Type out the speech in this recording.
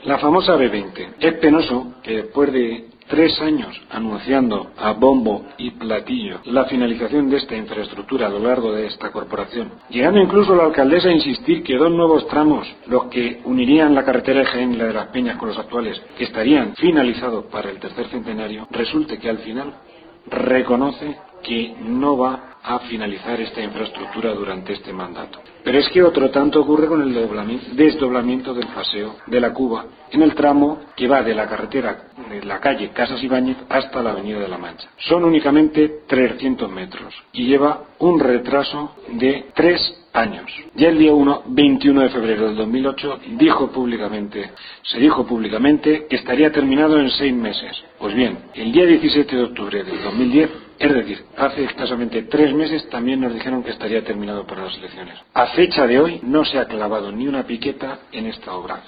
La famosa B20. Es penoso que después de 3 años anunciando a bombo y platillo la finalización de esta infraestructura a lo largo de esta corporación, llegando incluso la alcaldesa a insistir que 2 nuevos tramos, los que unirían la carretera de Jaén y la de Las Peñas con los actuales, que estarían finalizados para el tercer centenario, resulte que al final reconoce que no va a finalizar esta infraestructura durante este mandato. Pero es que otro tanto ocurre con el desdoblamiento del paseo de la Cuba en el tramo que va de la carretera de la calle Casas Ibáñez hasta la avenida de la Mancha. Son únicamente 300 metros y lleva un retraso de 3 años. Ya el día 21 de febrero del 2008 se dijo públicamente que estaría terminado en 6 meses. Pues bien, el día 17 de octubre del 2010, es decir, hace escasamente 3 meses, también nos dijeron que estaría terminado para las elecciones. A fecha de hoy no se ha clavado ni una piqueta en esta obra.